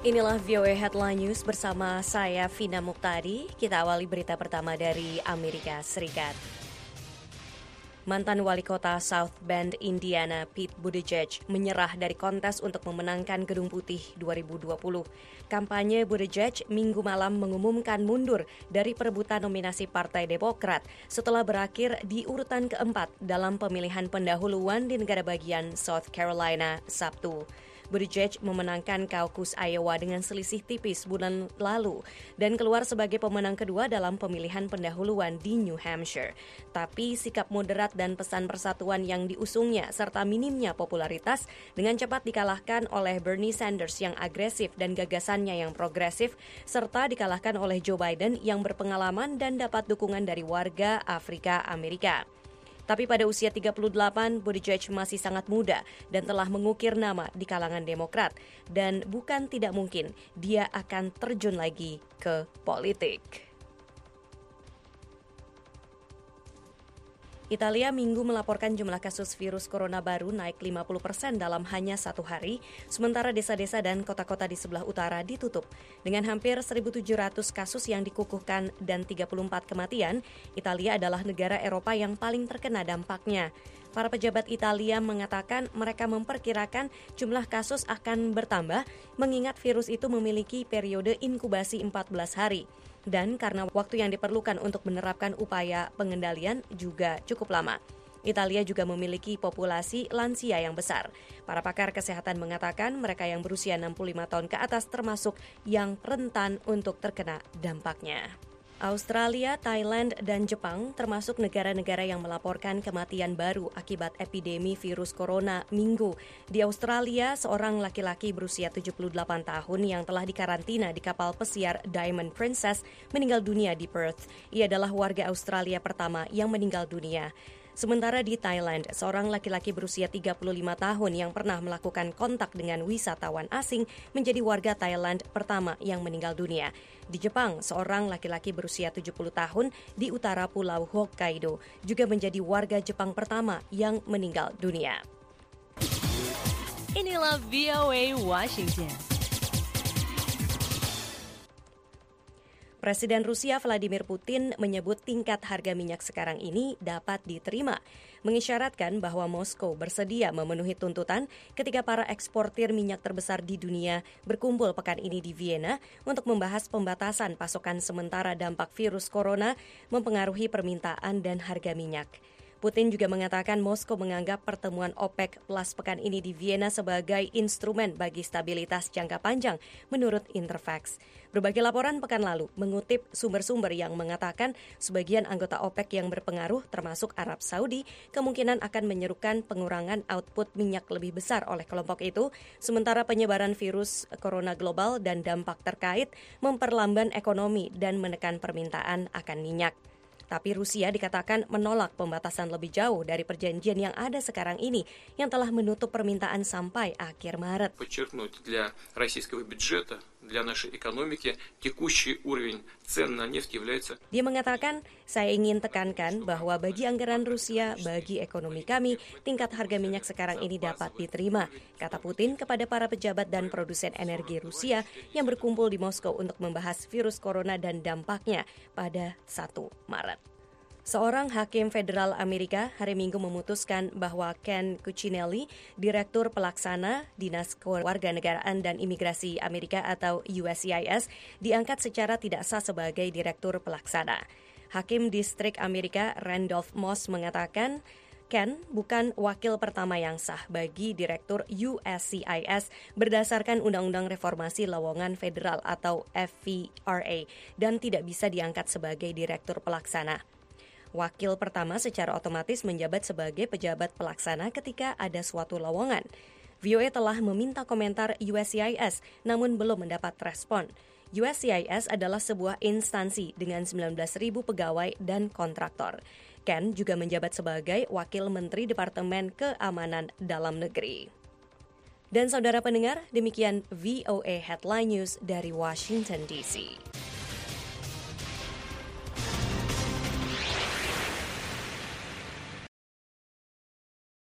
Inilah VOA Headline News bersama saya, Vina Muktadi. Kita awali berita pertama dari Amerika Serikat. Mantan wali kota South Bend, Indiana, Pete Buttigieg menyerah dari kontes untuk memenangkan Gedung Putih 2020. Kampanye Buttigieg Minggu malam mengumumkan mundur dari perebutan nominasi Partai Demokrat setelah berakhir di urutan keempat dalam pemilihan pendahuluan di negara bagian South Carolina Sabtu. Buttigieg memenangkan kaukus Iowa dengan selisih tipis bulan lalu dan keluar sebagai pemenang kedua dalam pemilihan pendahuluan di New Hampshire. Tapi sikap moderat dan pesan persatuan yang diusungnya serta minimnya popularitas dengan cepat dikalahkan oleh Bernie Sanders yang agresif dan gagasannya yang progresif serta dikalahkan oleh Joe Biden yang berpengalaman dan dapat dukungan dari warga Afrika Amerika. Tapi pada usia 38, Buttigieg masih sangat muda dan telah mengukir nama di kalangan Demokrat. Dan bukan tidak mungkin dia akan terjun lagi ke politik. Italia Minggu melaporkan jumlah kasus virus corona baru naik 50% dalam hanya satu hari, sementara desa-desa dan kota-kota di sebelah utara ditutup. Dengan hampir 1.700 kasus yang dikukuhkan dan 34 kematian, Italia adalah negara Eropa yang paling terkena dampaknya. Para pejabat Italia mengatakan mereka memperkirakan jumlah kasus akan bertambah, mengingat virus itu memiliki periode inkubasi 14 hari. Dan karena waktu yang diperlukan untuk menerapkan upaya pengendalian juga cukup lama. Italia juga memiliki populasi lansia yang besar. Para pakar kesehatan mengatakan mereka yang berusia 65 tahun ke atas termasuk yang rentan untuk terkena dampaknya. Australia, Thailand, dan Jepang termasuk negara-negara yang melaporkan kematian baru akibat epidemi virus corona Minggu. Di Australia, seorang laki-laki berusia 78 tahun yang telah dikarantina di kapal pesiar Diamond Princess meninggal dunia di Perth. Ia adalah warga Australia pertama yang meninggal dunia. Sementara di Thailand, seorang laki-laki berusia 35 tahun yang pernah melakukan kontak dengan wisatawan asing menjadi warga Thailand pertama yang meninggal dunia. Di Jepang, seorang laki-laki berusia 70 tahun di utara pulau Hokkaido juga menjadi warga Jepang pertama yang meninggal dunia. Inilah VOA Washington. Presiden Rusia Vladimir Putin menyebut tingkat harga minyak sekarang ini dapat diterima, mengisyaratkan bahwa Moskow bersedia memenuhi tuntutan ketika para eksportir minyak terbesar di dunia berkumpul pekan ini di Vienna untuk membahas pembatasan pasokan sementara dampak virus corona mempengaruhi permintaan dan harga minyak. Putin juga mengatakan Moskow menganggap pertemuan OPEC Plus pekan ini di Vienna sebagai instrumen bagi stabilitas jangka panjang, menurut Interfax. Berbagai laporan pekan lalu mengutip sumber-sumber yang mengatakan sebagian anggota OPEC yang berpengaruh, termasuk Arab Saudi, kemungkinan akan menyerukan pengurangan output minyak lebih besar oleh kelompok itu, sementara penyebaran virus corona global dan dampak terkait memperlambat ekonomi dan menekan permintaan akan minyak. Tapi Rusia dikatakan menolak pembatasan lebih jauh dari perjanjian yang ada sekarang ini yang telah menutup permintaan sampai akhir Maret. Подчеркнуть для российского бюджета, для нашей экономики текущий уровень цен на нефть является. Dia mengatakan, saya ingin tekankan bahwa bagi anggaran Rusia, bagi ekonomi kami, tingkat harga minyak sekarang ini dapat diterima, kata Putin kepada para pejabat dan produsen energi Rusia yang berkumpul di Moskow untuk membahas virus corona dan dampaknya pada 1 Maret. Seorang hakim federal Amerika hari Minggu memutuskan bahwa Ken Cuccinelli, Direktur Pelaksana Dinas Kewarganegaraan dan Imigrasi Amerika atau USCIS, diangkat secara tidak sah sebagai Direktur Pelaksana. Hakim Distrik Amerika Randolph Moss mengatakan Ken bukan wakil pertama yang sah bagi Direktur USCIS berdasarkan Undang-Undang Reformasi Lowongan Federal atau FVRA dan tidak bisa diangkat sebagai Direktur Pelaksana. Wakil pertama secara otomatis menjabat sebagai pejabat pelaksana ketika ada suatu lowongan. VOA telah meminta komentar USCIS namun belum mendapat respon. USCIS adalah sebuah instansi dengan 19.000 pegawai dan kontraktor. Ken juga menjabat sebagai Wakil Menteri Departemen Keamanan Dalam Negeri. Dan saudara pendengar, demikian VOA Headline News dari Washington DC.